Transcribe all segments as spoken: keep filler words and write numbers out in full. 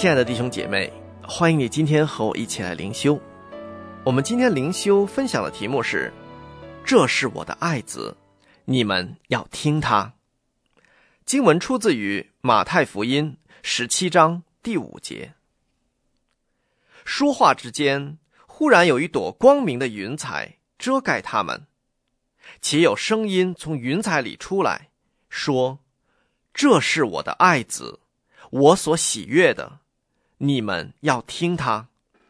亲爱的弟兄姐妹，欢迎你今天和我一起来灵修。我们今天灵修分享的题目是：这是我的爱子，你们要听他。经文出自于马太福音十七章第五节。说话之间，忽然有一朵光明的云彩遮盖他们，且有声音从云彩里出来，说：这是我的爱子，我所喜悦的，你们要听他。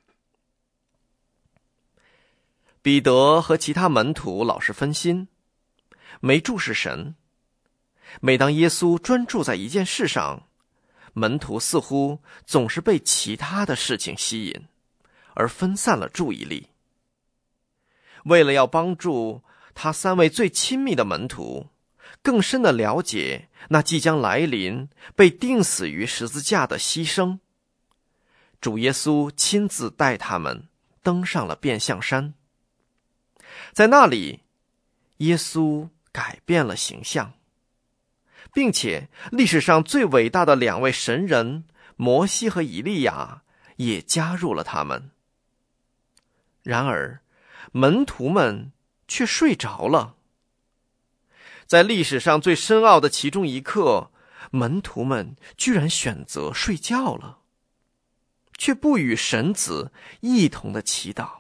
彼得和其他门徒老是分心，没注视神。每当耶稣专注在一件事上，门徒似乎总是被其他的事情吸引，而分散了注意力。为了要帮助他三位最亲密的门徒更深地了解那即将来临被钉死于十字架的牺牲，主耶稣亲自带他们登上了变相山。在那里，耶稣改变了形象，并且历史上最伟大的两位神人摩西和以利亚也加入了他们。然而门徒们却睡着了。在历史上最深奥的其中一刻，门徒们居然选择睡觉了，却不与神子一同的祈祷。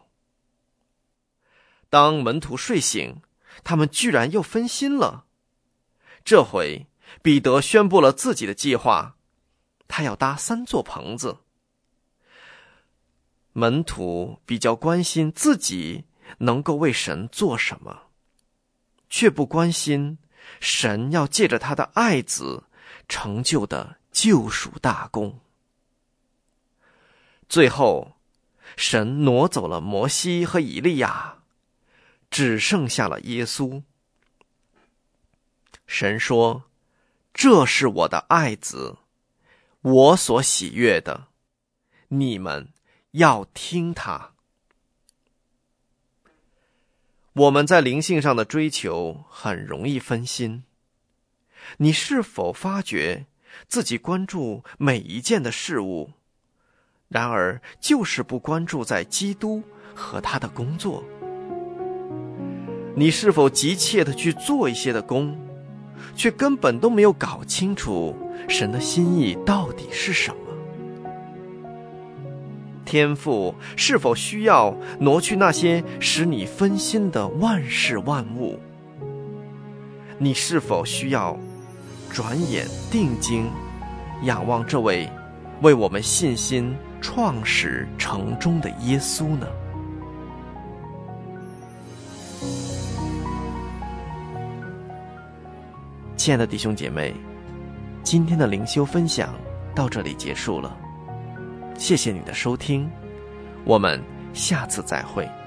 当门徒睡醒，他们居然又分心了。这回彼得宣布了自己的计划，他要搭三座棚子。门徒比较关心自己能够为神做什么，却不关心神要借着他的爱子成就的救赎大功。最后，神挪走了摩西和以利亚，只剩下了耶稣。神说：这是我的爱子，我所喜悦的，你们要听他。我们在灵性上的追求很容易分心。你是否发觉自己关注每一件的事物，然而就是不关注在基督和他的工作？你是否急切地去做一些的工，却根本都没有搞清楚神的心意到底是什么？天父是否需要挪去那些使你分心的万事万物？你是否需要转眼定睛，仰望这位为我们信心创始成终的耶稣呢？亲爱的弟兄姐妹，今天的灵修分享到这里结束了，谢谢你的收听，我们下次再会。